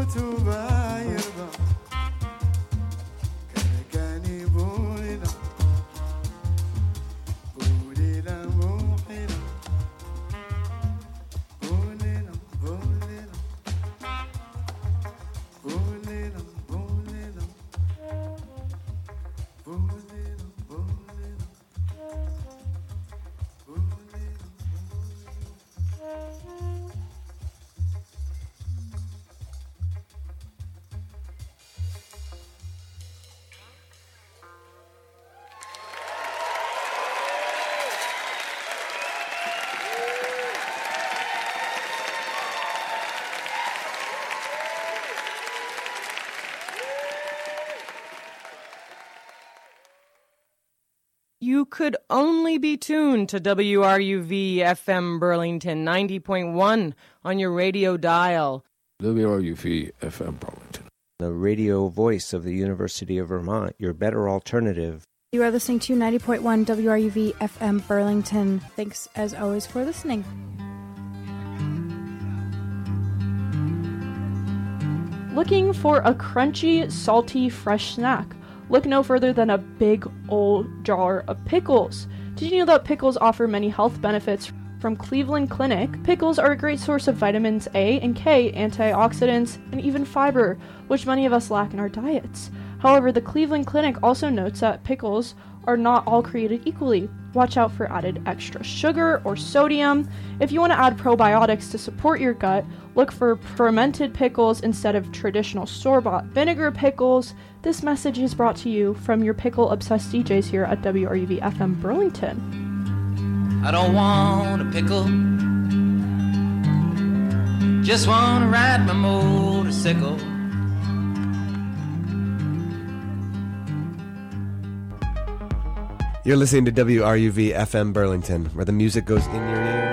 You could only be tuned to WRUV FM Burlington 90.1 on your radio dial. WRUV FM Burlington, the radio voice of the University of Vermont, your better alternative. You are listening to 90.1 WRUV FM Burlington. Thanks, as always, for listening. Looking for a crunchy, salty, fresh snack? Look no further than a big old jar of pickles. Did you know that pickles offer many health benefits? From Cleveland Clinic, pickles are a great source of vitamins A and K, antioxidants, and even fiber, which many of us lack in our diets. However, the Cleveland Clinic also notes that pickles are not all created equally. Watch out for added extra sugar or sodium. If you want to add probiotics to support your gut, look for fermented pickles instead of traditional store-bought vinegar pickles. This message is brought to you from your pickle-obsessed DJs here at WRUV FM Burlington. I don't want a pickle, just want to ride my motorcycle. You're listening to WRUV FM Burlington, where the music goes in your ears.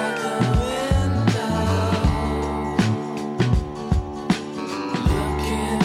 Looking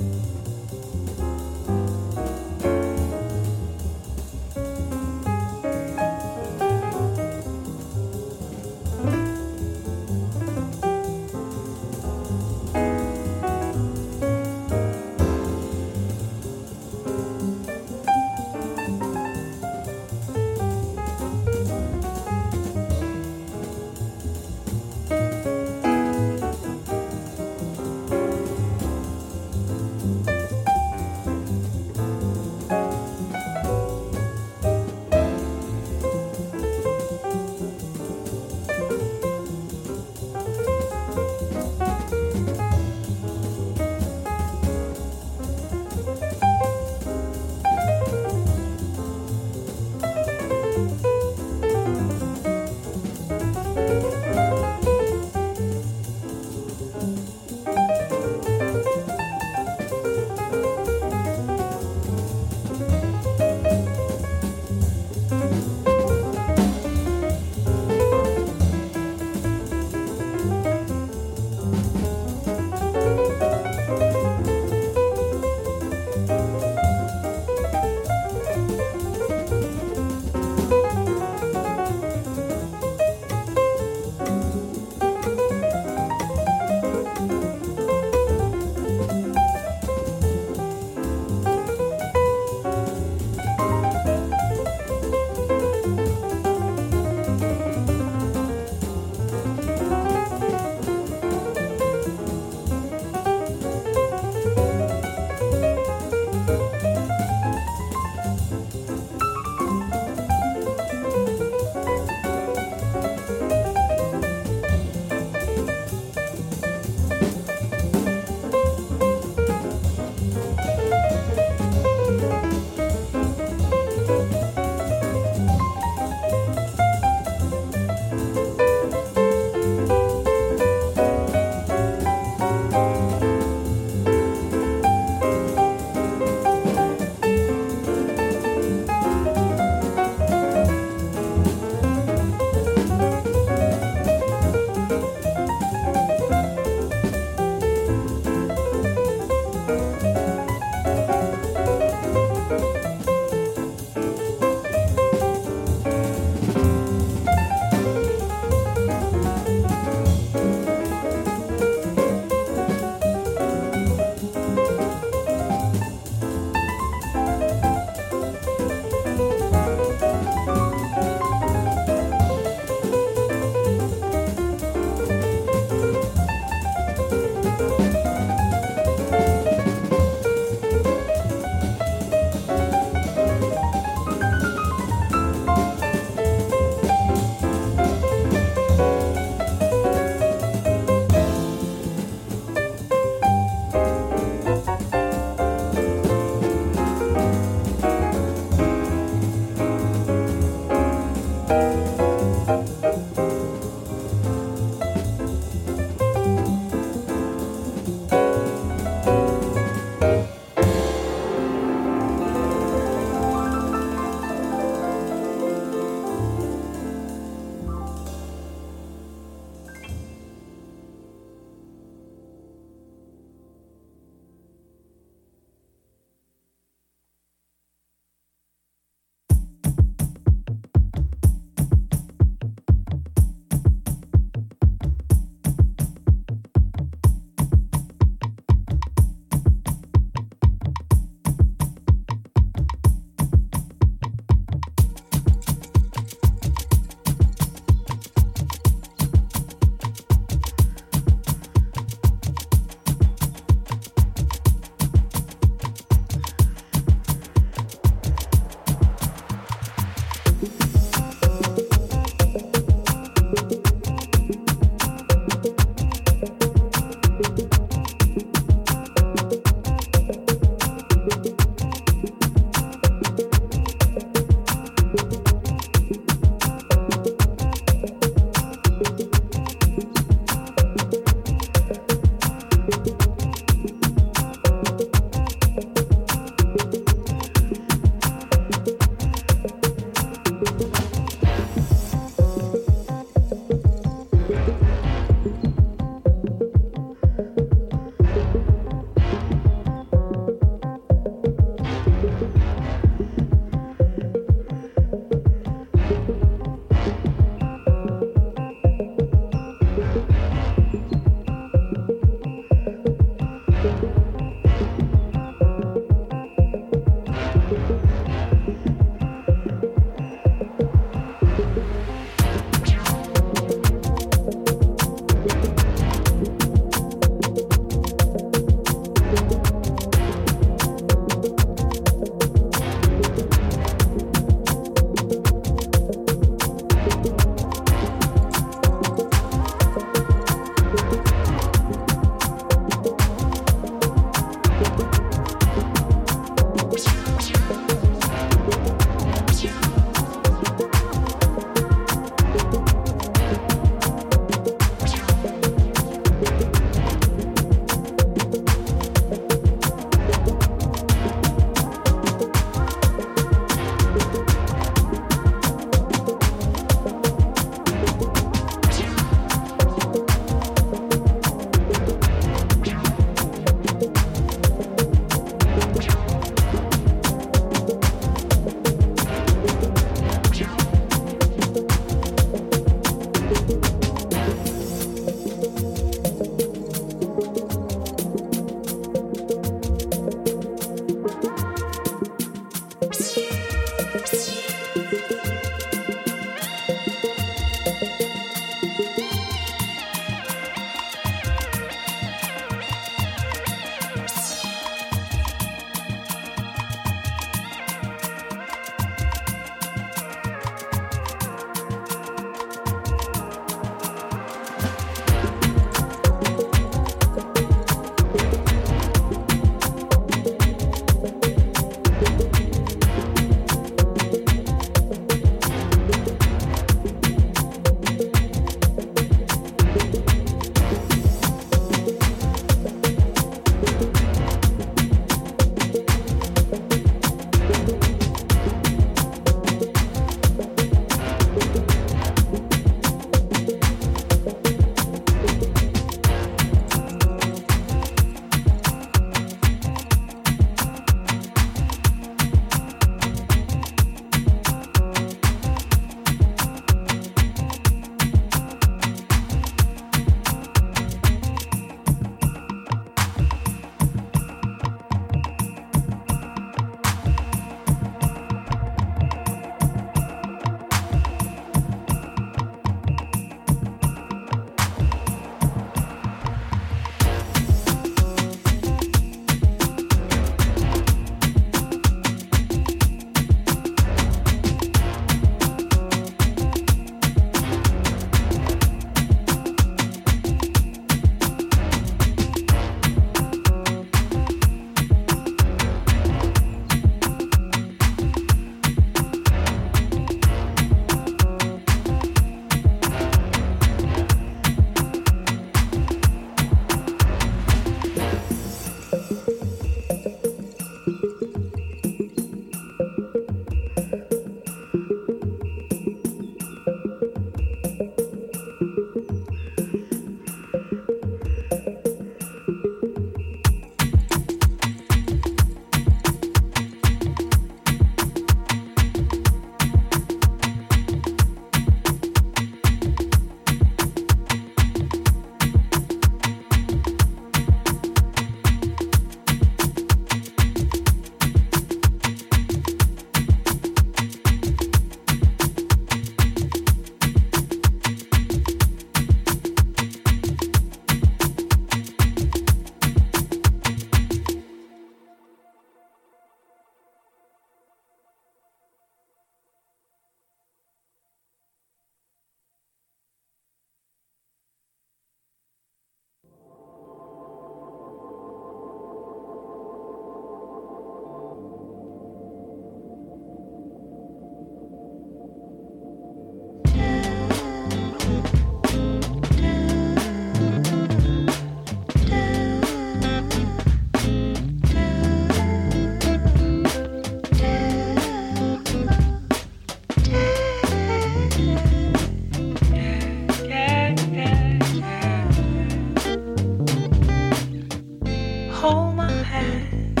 hold my hand,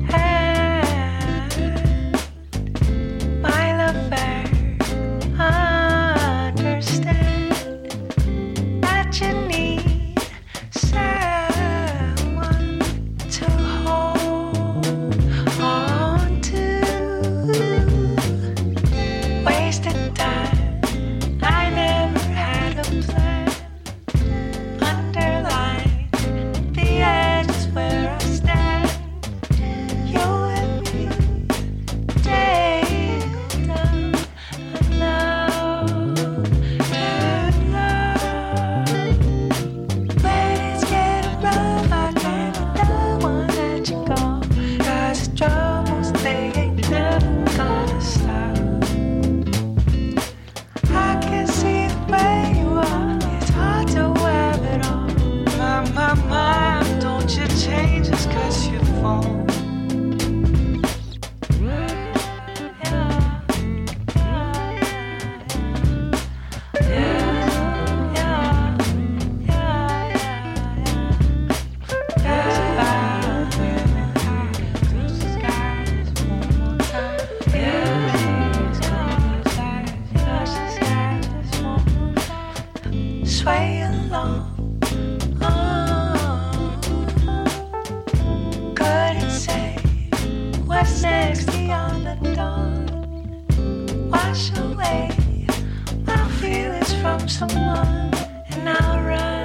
my lover, understand that you need someone to hold on to. Wasted time, I never had a plan. Underline the edges where I stand. You and me, tangled down. I know good love. When it's getting rough, I can't want to let you go. 'Cause the troubles, they ain't never gonna stop. I can see the way you are. It's hard to have it all. My, don't you change just 'cause you fall. Sway along. Couldn't say what's next beyond the dawn. Wash away my feelings from someone, and I'll run.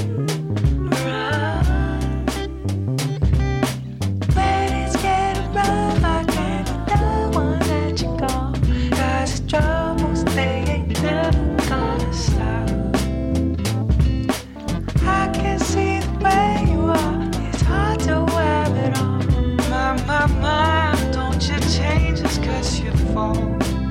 When it's getting rough, I can't want to let you go. 'Cause the troubles, they ain't never gonna stop. I can see the way you are. It's hard to have it all. My, don't you change just 'cause you fall.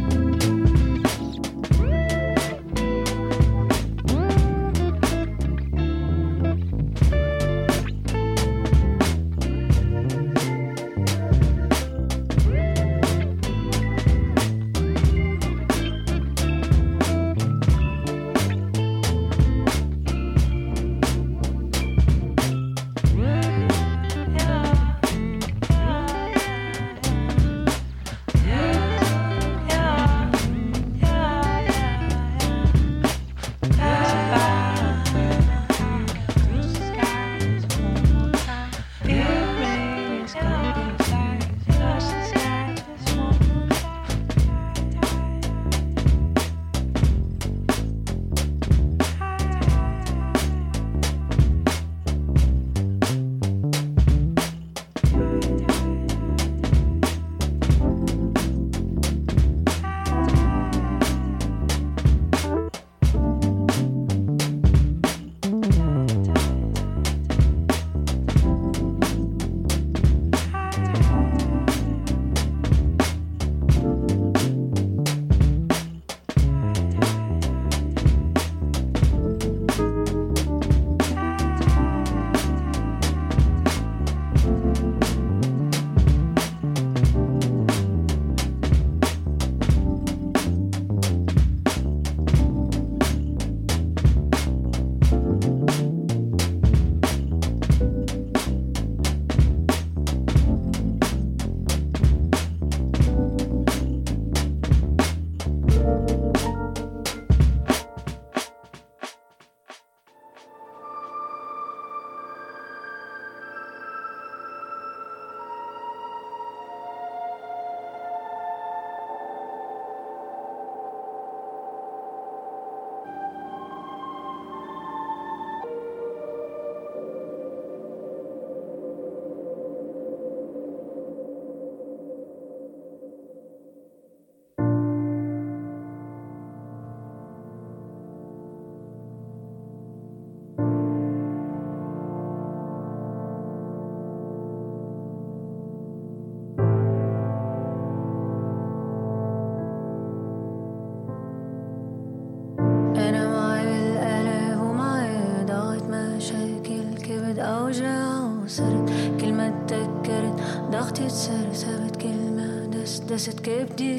ضغطي تصير ثابت كلمة دست كبدي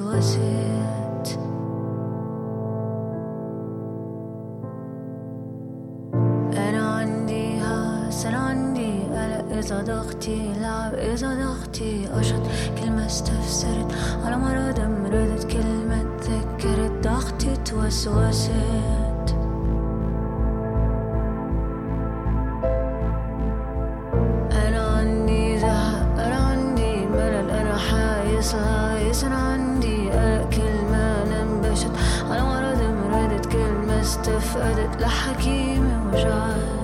توسوست أنا عندي هاس أنا عندي قلق إذا ضغطي لعب إذا ضغطي قشط كلمة استفسرت على مرض مرضت كلمة تذكرت ضغطي توسوست أنا عندي زهق أنا عندي ملل أنا حايس لايس أنا عندي قلق كلمة ننبشت على مرض مرضت كلمة استفقدت لحكيمي وجعت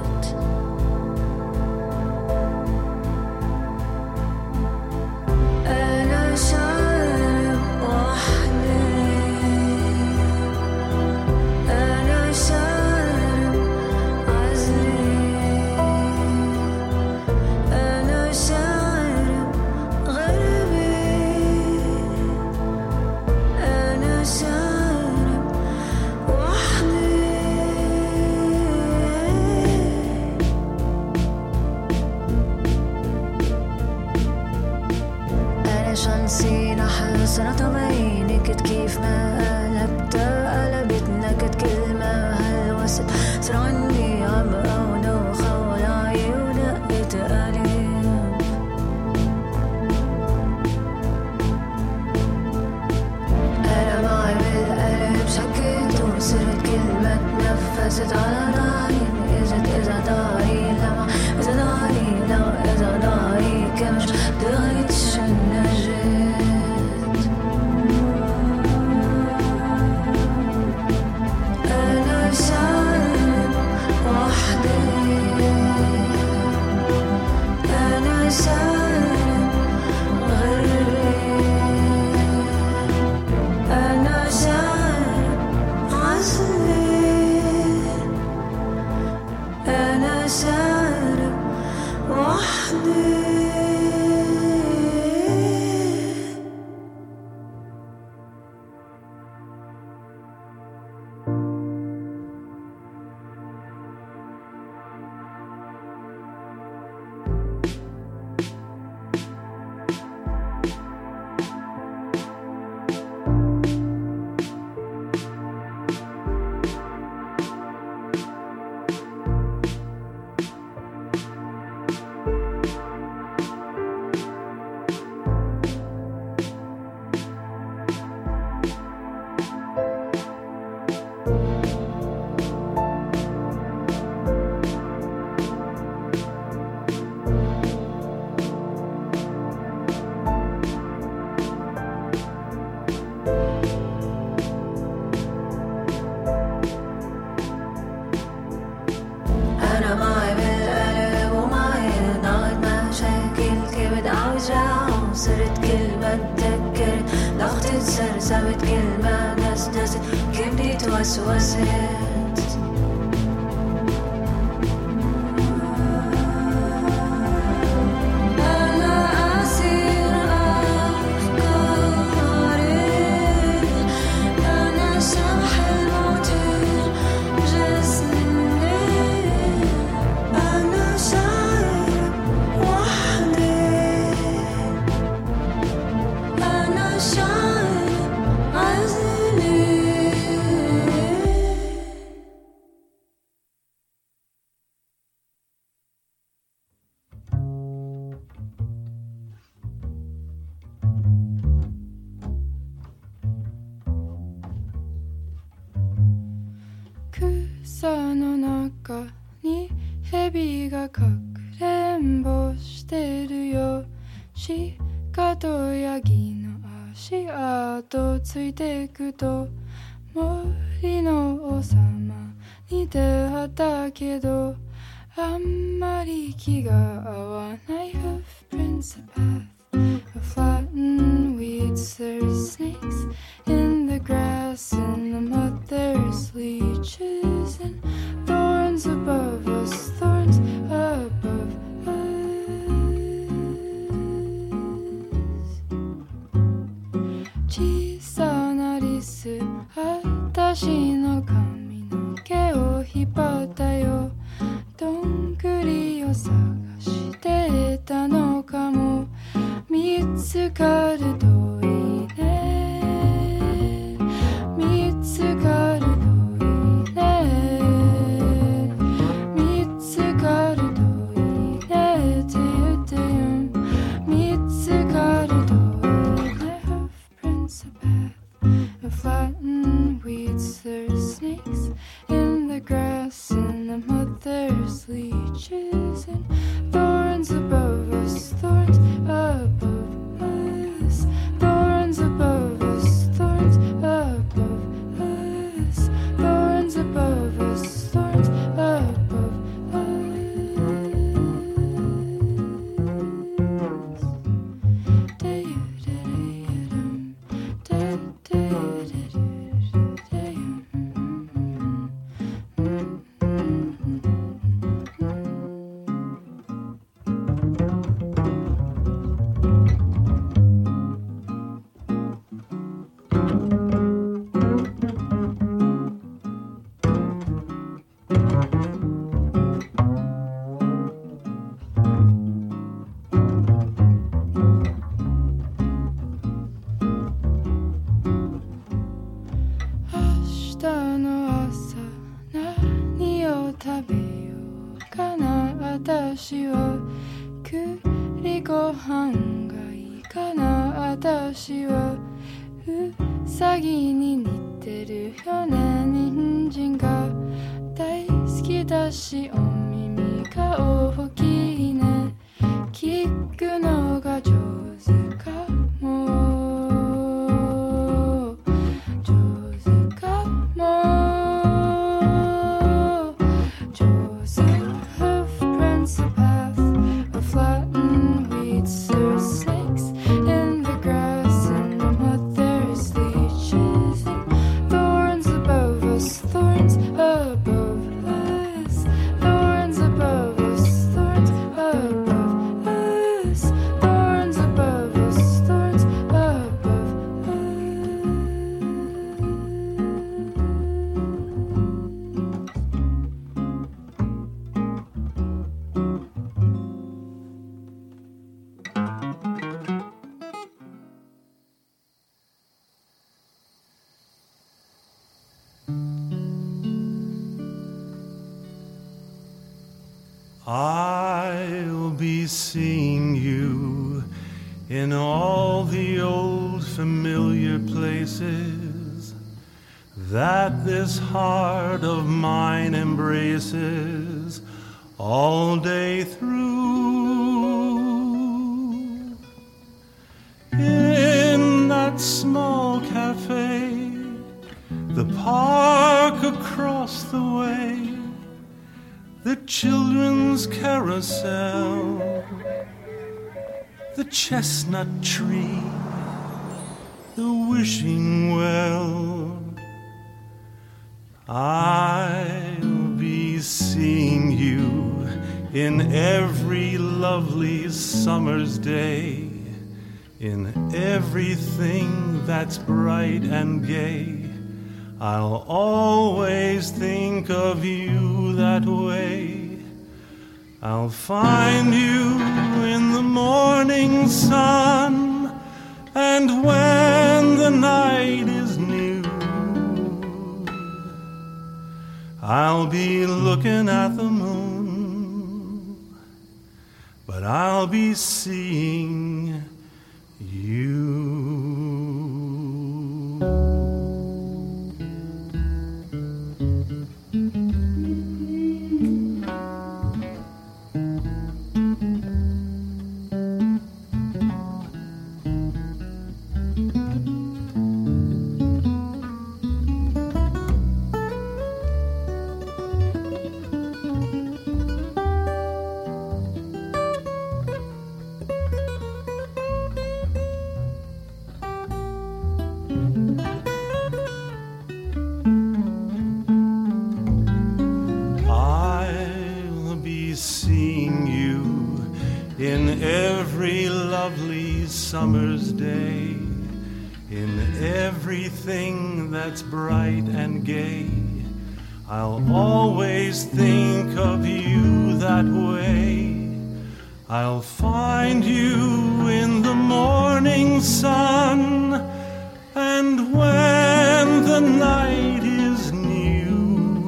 أنا شارب وحدي أنا شارب عزلي أنا شارب غربي أنا شارب وحدي أنا شانسي نحس أنا طبعيني كت كيف ما قلبتها قلبت نكت كلمة هالوسط صار عندي عبقى ودوخة ولاعي ودقت قلب أنا معي بالقلب شكيت وصرت كلمة تنفست على ضهري إذا ضهري لمع إذا ضهري لو إذا ضهري كمش دغيتش النجاة أنا شارب وحدي أنا شارب غربي أنا شارب عزلي أنا شارب وحدي أنا معي بالقلب ومعي ضاعت مشاكل كبد أوجاع صرت كلمة تذكرت ضغطت سرسبت كلمة دست كبدي توسوست أنا أسير أفكاري أنا شبح الموتير جسمي أنا شارب وحدي أنا شارب عزلي 草の中に蛇がかくれんぼしてるよ鹿とヤギの足跡ついてくと森の王様に出会ったけどあんまり気が合わない Hoofprints a path of flattened weeds There's snakes in the grass in the mud There's leeches and thorns above us Thorns above us 小さなリス私の髪の毛を引っ張ったよどんぐりを探してたのかも見つかるといいね見つかるといいね見つかるといいねっていう and thorns above us, thorns above us, thorns above us, thorns above us, thorns above us, thorns above私は栗ご飯がいいかな私はうさぎに似てるよね人参が大好きだしお耳が大きいね聞くのが上手かも上手かも I'll be seeing you in all the old familiar places that this heart of mine embraces all day through. In that small cafe, the park across the way, the children's carousel, the chestnut tree, the wishing well. I'll be seeing you in every lovely summer's day, in everything that's bright and gay. I'll always think of you that way. I'll find you in the morning sun, and when the night is new, I'll be looking at the moon, but I'll be seeing you. Summer's day, in everything that's bright and gay, I'll always think of you that way. I'll find you in the morning sun, and when the night is new,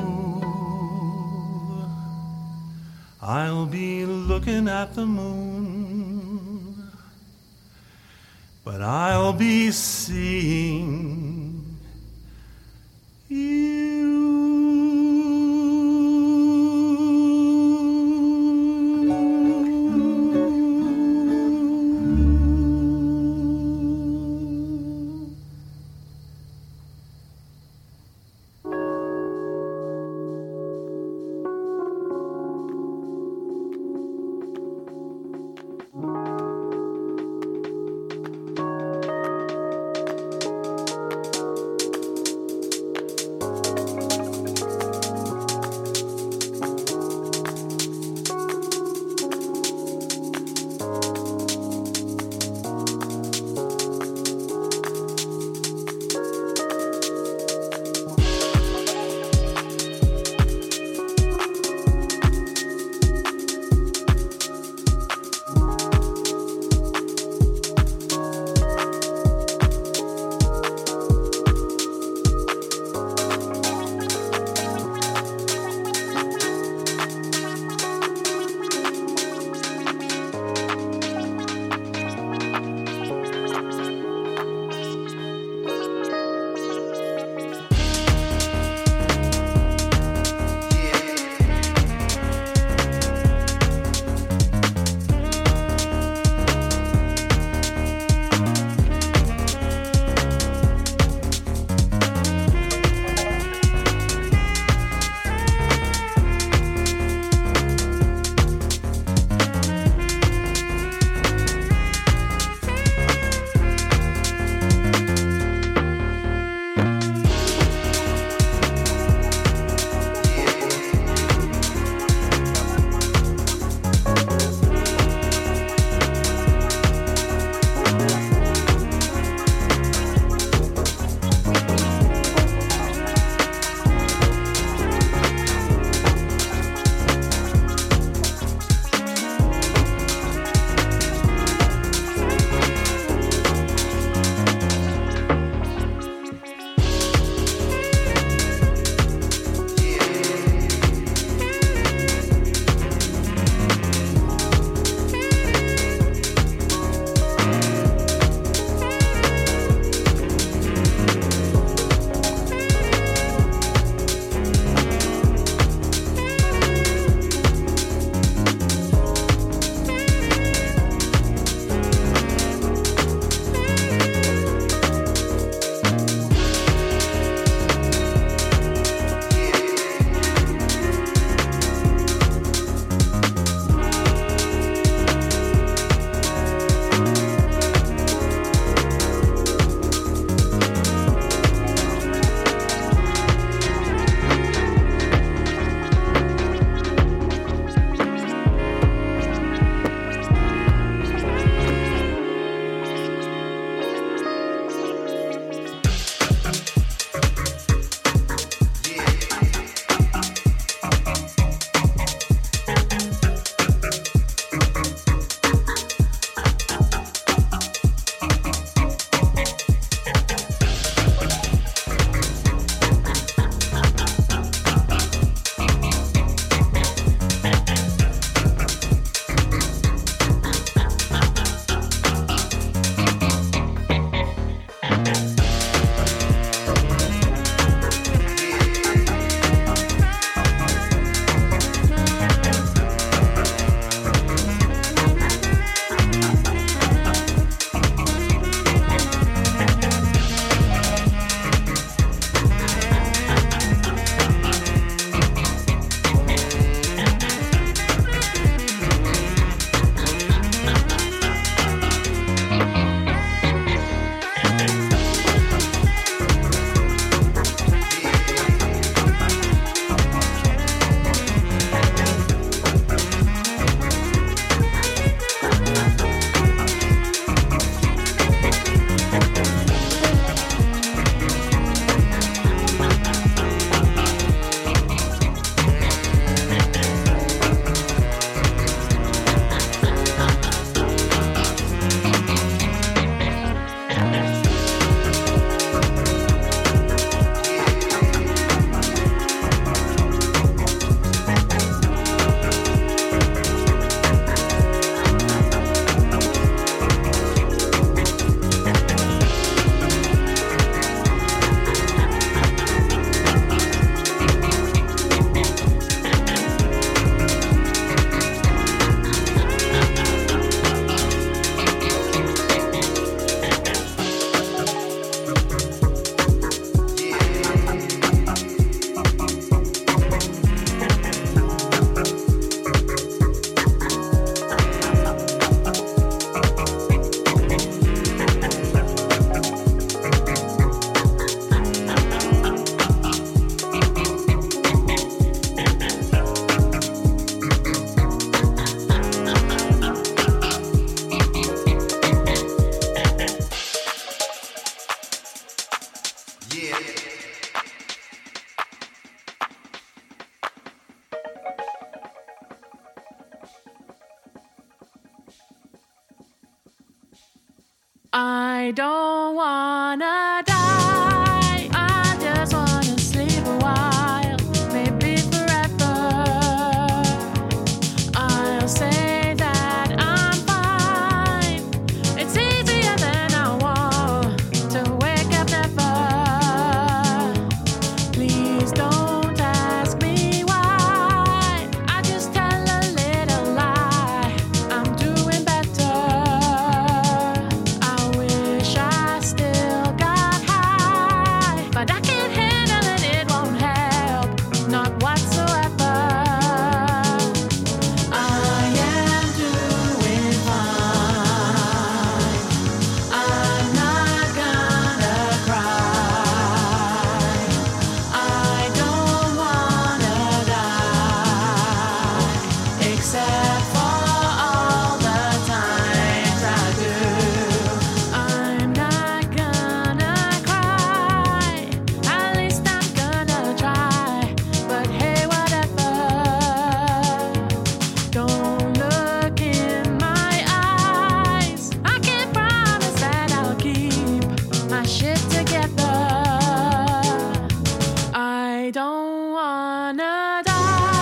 I'll be looking at the moon, but I'll be seeing you. I don't wanna die. I just wanna sleep a while, maybe forever. I'll say that I'm fine. It's easier than I want to wake up never. Please don't ask me why. I just tell a little lie. I'm doing better. I wish I still got high, but I can't handle it, it won't help, not whatsoever. I am doing fine. I'm not gonna cry. I don't wanna die, except for all the times I do. I'm not gonna cry, at least I'm gonna try. But hey, whatever. Don't look in my eyes. I can't promise that I'll keep my shit together. I don't wanna die.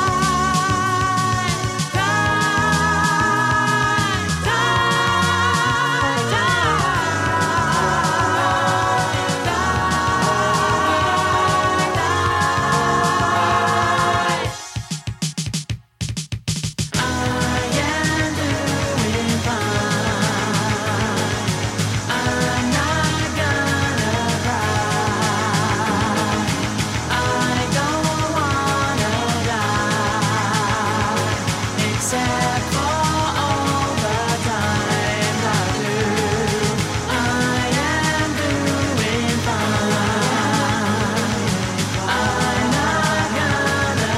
Except for all the times I do. I am doing fine. I'm not gonna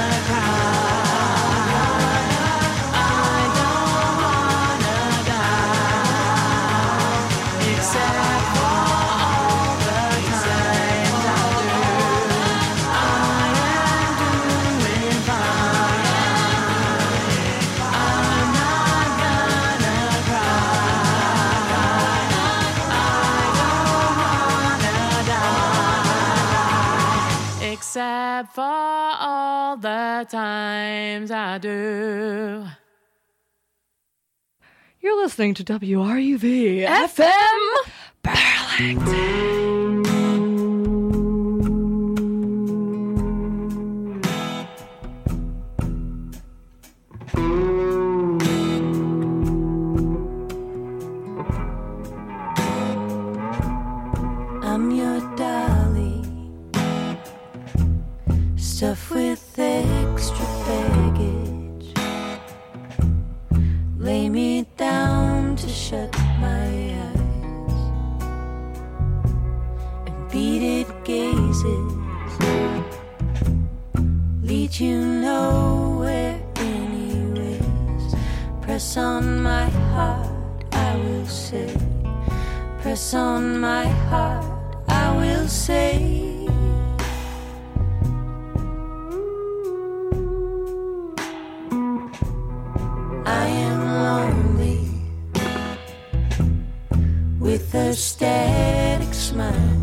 cry. I don't wanna die, except for all the times I do. I am doing fine. I'm not gonna cry. I don't wanna die, except for all the times I do. You're listening to WRUV FM I'm your dolly, stuffed with extra baggage. Lay me down to shut my eyes, and beaded gazes lead you nowhere anyways. Press on my heart, I will say. Press on my heart, I will say. I am lonely with a static smile.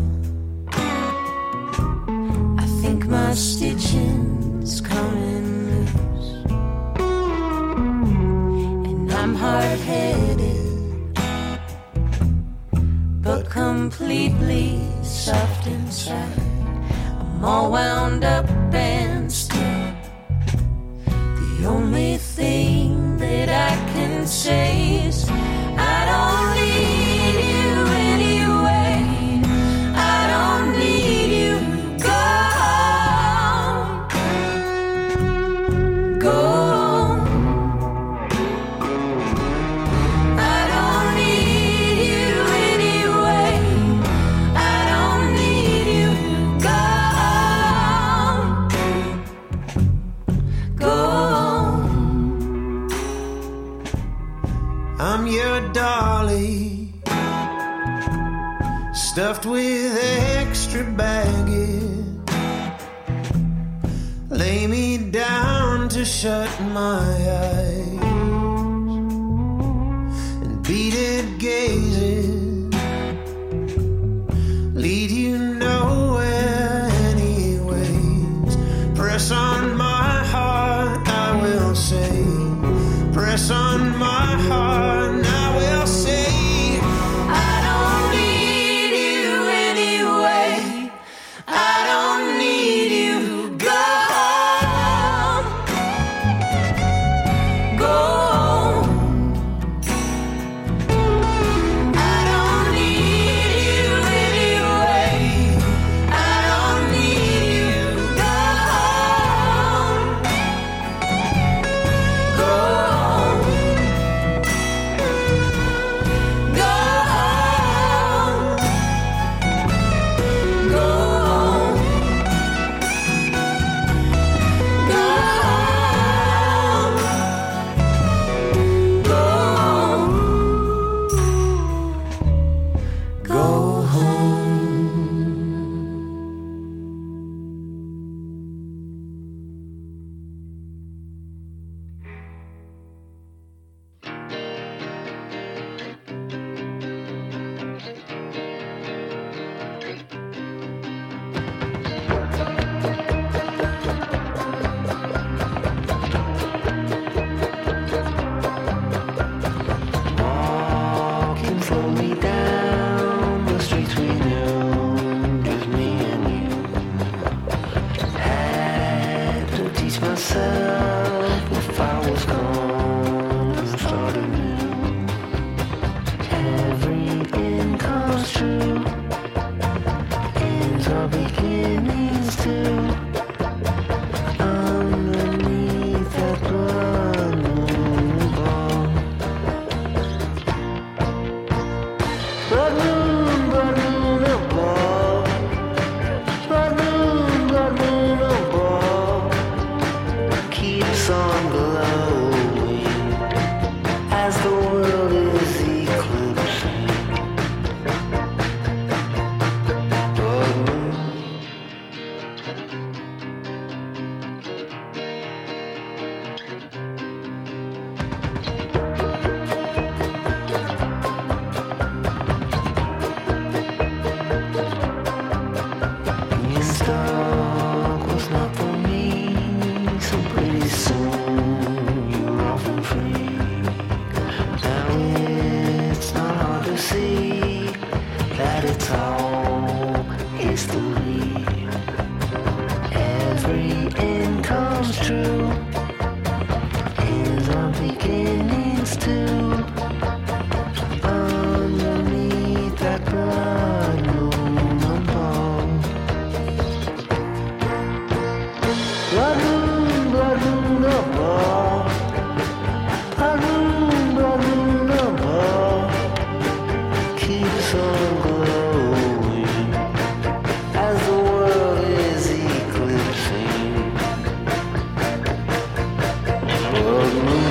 I think my stitching's coming loose, and I'm hard-headed, but completely soft inside. I'm all wound up and still. The only thing that I can say is I don't need you anyway. I don't need you. Go on. Go on. I don't need you anyway. I don't need you. Go on. Go on. I'm your dolly, stuffed with extra baggage. Lay me down to shut my eyes, and beaded gazes my heart, and I will say, I don't need you anyway. I don't need you. Go home. Go home. I don't need you anyway. I don't need you. Go home. Go home. Go home. Go home. Go home. Go home. Go home. Walking slowly down the streets we knew, just me and you. Had to teach myself if I was gonna start anew. Everything comes true, ends are beginnings too. Underneath that blood moon glow. Blood moon above. Blood moon above. Keeps on glowing as the world is eclipsing. Blood moon. Being stuck was not for me, so pretty soon you're off and free. Now it's not hard to see that it's all history. Every end comes true, ends are beginnings too. Underneath that blood moon above. Blood moon above. Blood moon above. Keeps on glowing as the world is eclipsing. Blood moon.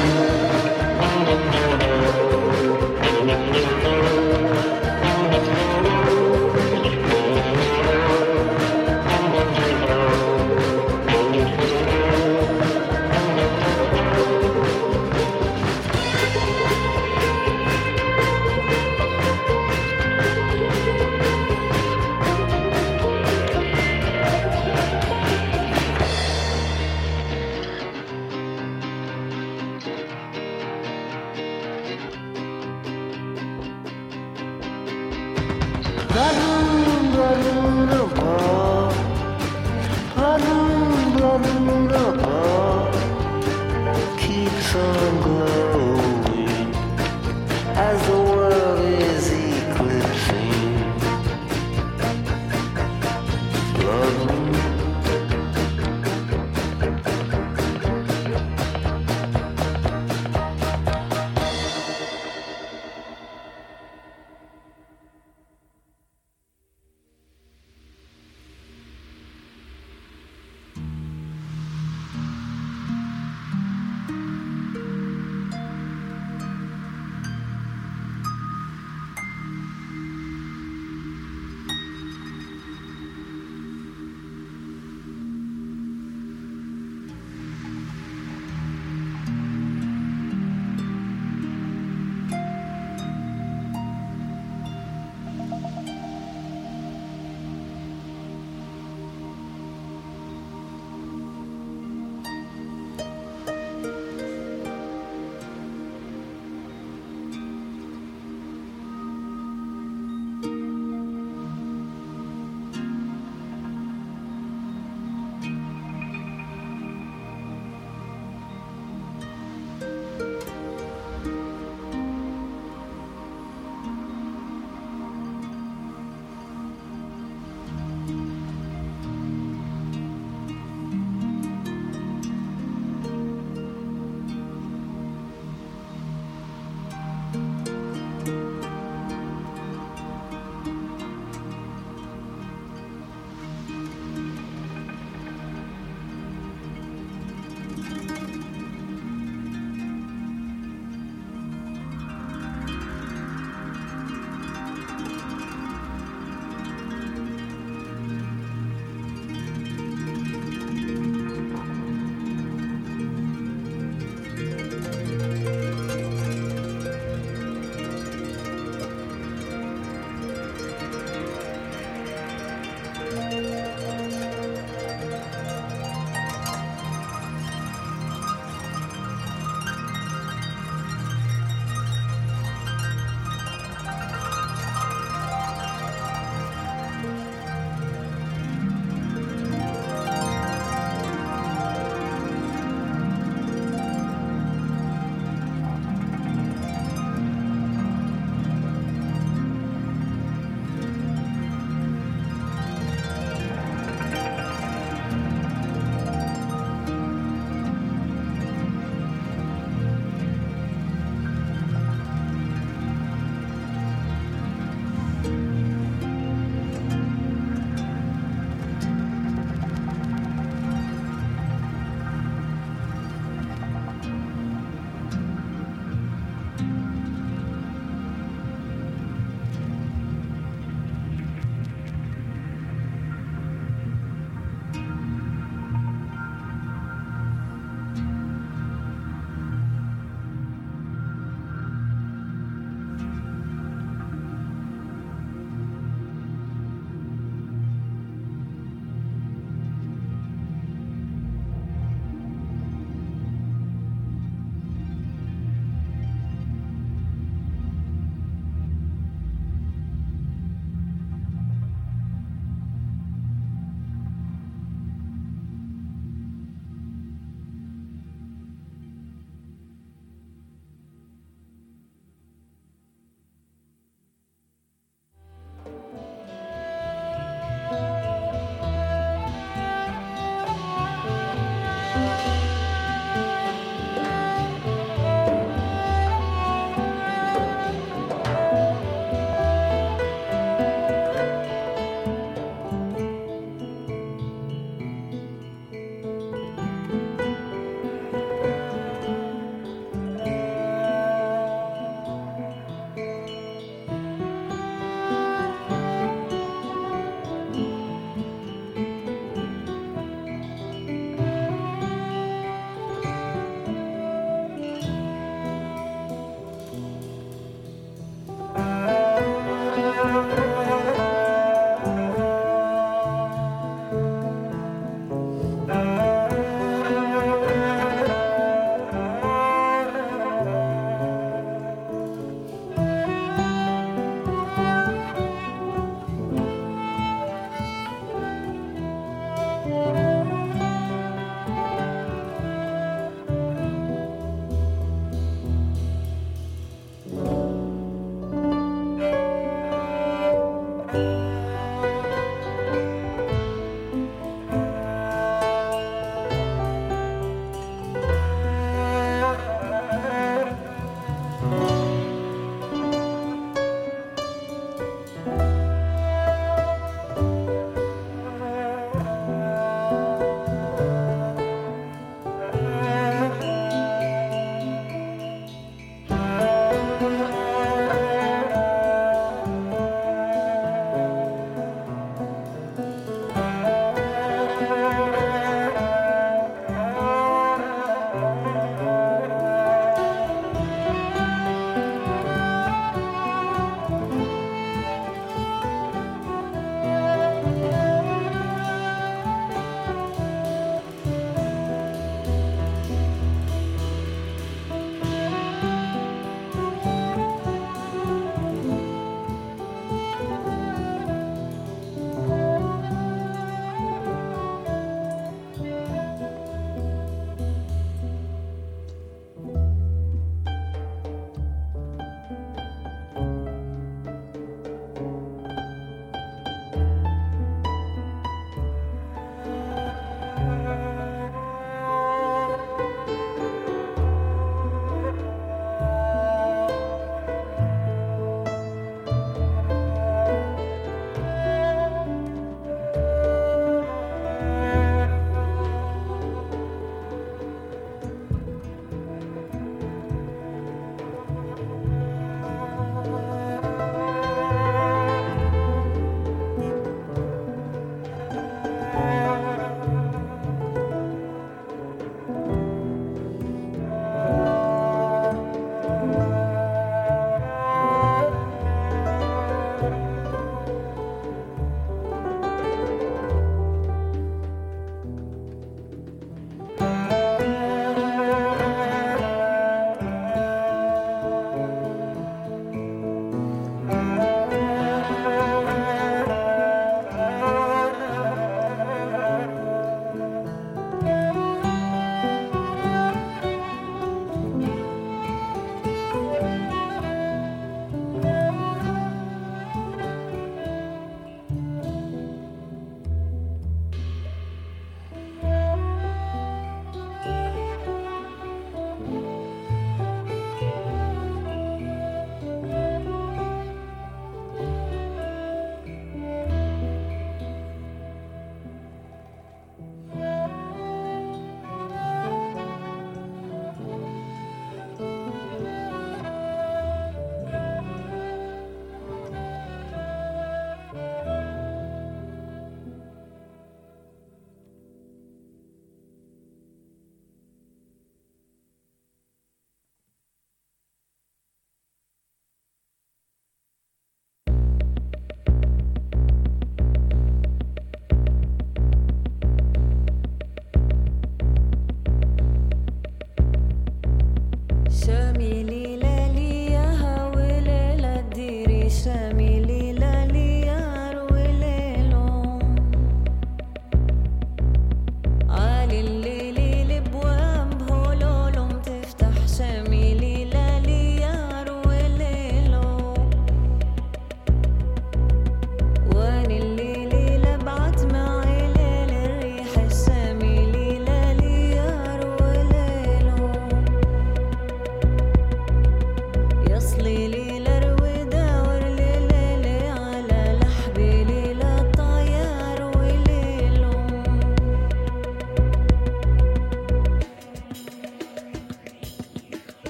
Blood moon above. Blood moon above.